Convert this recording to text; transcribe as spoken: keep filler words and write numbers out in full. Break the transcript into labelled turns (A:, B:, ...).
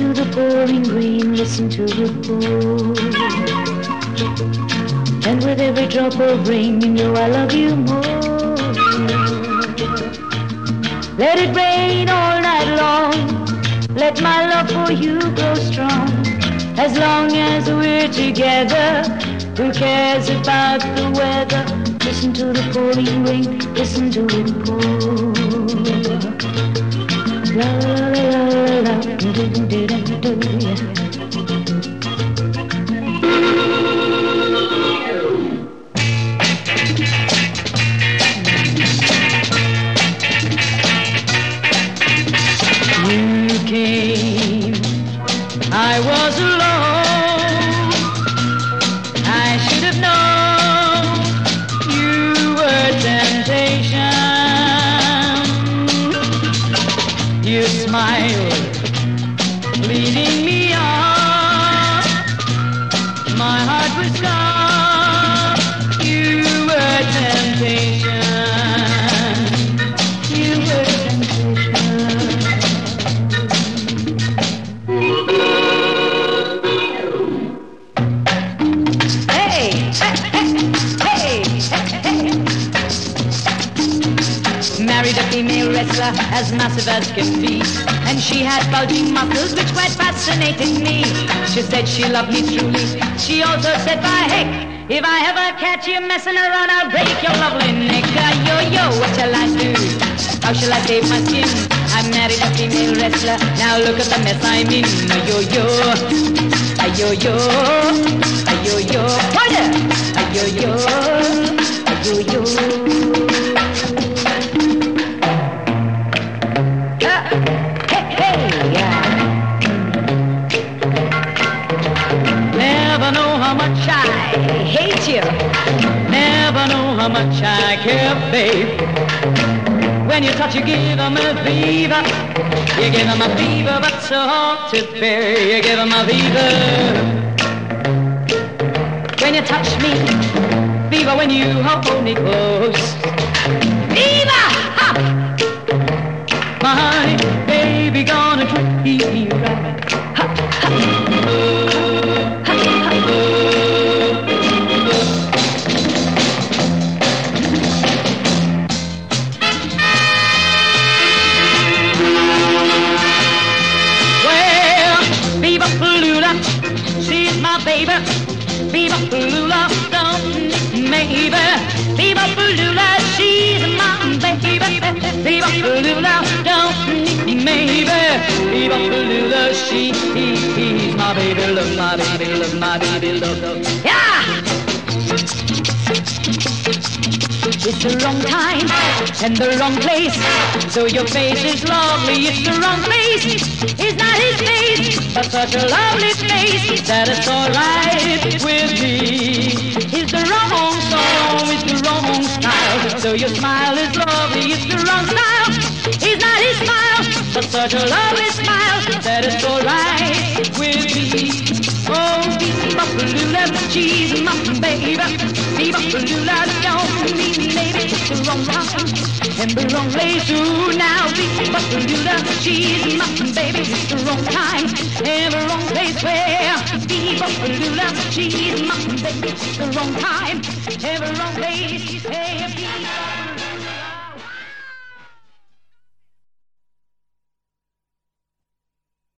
A: to the pouring rain, listen to it pour. And with every drop of rain, you know I love you more. Let it rain all night long, let my love for you grow strong. As long as we're together, who cares about the weather? Listen to the pouring rain, listen to it pour. La la la la la, do do do do do, yeah. You came, I was alone. I should have known you were temptation. You smiled, leading me on. My heart was gone. You were temptation. You were temptation. Hey, hey, hey, hey, hey. Married a female wrestler as massive as can be, and she had bulging muscles which quite fascinated me. She said she loved me truly. She also said, by heck, if I ever catch you messing around, I'll break your lovely neck. Uh, yo, yo, what shall I do? How shall I save my skin? I married a female wrestler. Now look at the mess I'm in. Uh, yo, yo, uh, yo, yo, uh, yo, yo, pointer. Uh, yo, yo, uh, yo, yo. Never know how much I hate you. Never know how much I care, babe. When you touch, you give 'em a fever. You give 'em a fever, but so hard to bear. You give 'em a fever. When you touch me, fever when you hold me close. Fever! Ha! My honey, baby, gonna treat me right. Ha, ha. She's my baby, Viva Palula, don't maybe. Viva Palula, she's my baby, Viva Palula, don't maybe. Viva Palula, she's my baby, love my baby, love my baby, love, love. Yeah! It's the wrong time and the wrong place. So your face is lovely, it's the wrong place. It's not his face, but such a lovely face that it's alright with me. It's the wrong song, it's the wrong style. So your smile is lovely, it's the wrong style. It's not his smile, but such a lovely smile that it's alright with me. Oh, Viva Palula, she's my baby. Viva Palula, don't mean maybe it's the wrong time and the wrong place. Ooh, now Viva Palula, she's my baby. It's the wrong time and the wrong place. Where Viva Palula, she's my baby. It's the wrong time and the wrong place. Hey, Viva.